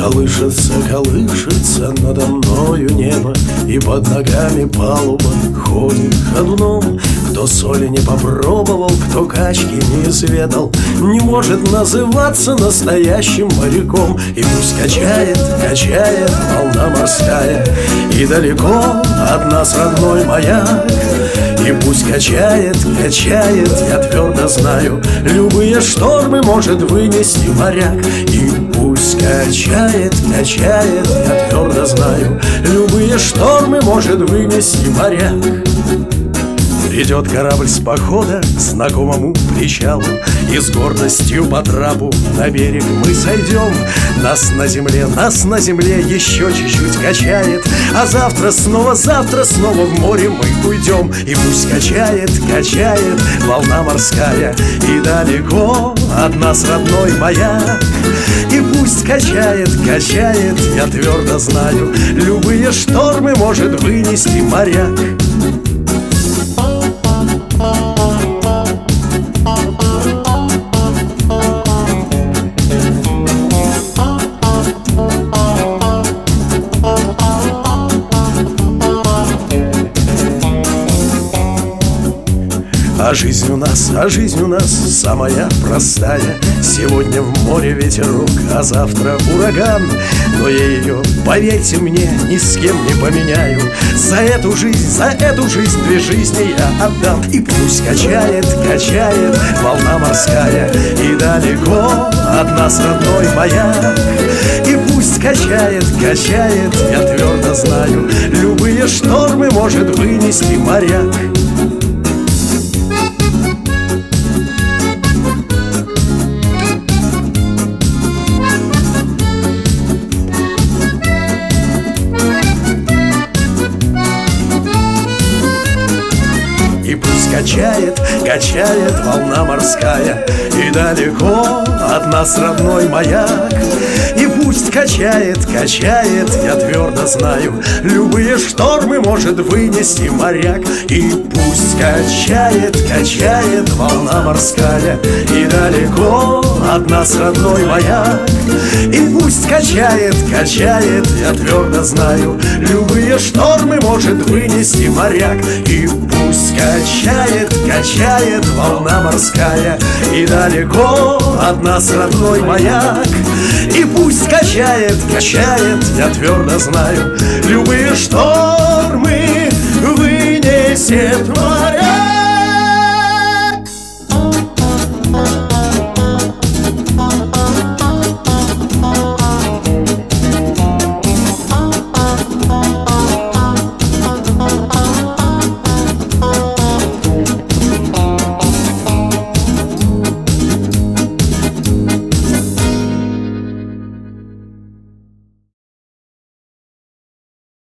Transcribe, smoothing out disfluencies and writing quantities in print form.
Колышется, колышется надо мною небо, и под ногами палуба ходит ходуном. Кто соли не попробовал, кто качки не изведал, не может называться настоящим моряком. И пусть качает, качает волна морская, и далеко от нас родной маяк. И пусть качает, качает, я твердо знаю, любые штормы может вынести моряк. И пусть качает, качает, я твердо знаю, любые штормы может вынести моряк. Идет корабль с похода к знакомому причалу, и с гордостью по трапу на берег мы сойдем. Нас на земле еще чуть-чуть качает, а завтра снова в море мы уйдем. И пусть качает, качает волна морская, и далеко от нас родной маяк. И пусть качает, качает, я твердо знаю, любые штормы может вынести моряк. А жизнь у нас самая простая. Сегодня в море ветерок, а завтра ураган. Но я ее, поверьте мне, ни с кем не поменяю. За эту жизнь 2 жизни я отдам. И пусть качает, качает волна морская, и далеко от нас родной маяк. И пусть качает, качает, я твердо знаю, любые штормы может вынести моряк. И пусть качает, качает волна морская, и далеко от нас родной маяк. И пусть качает, качает, я твердо знаю, любые штормы может вынести моряк. И пусть качает, качает волна морская, и далеко от нас родной маяк. И пусть качает, качает, я твердо знаю, любые штормы может вынести моряк. И пусть качает, качает волна морская, и далеко от нас родной маяк. И пусть качает, качает, я твердо знаю, любые штормы вынесет моряк.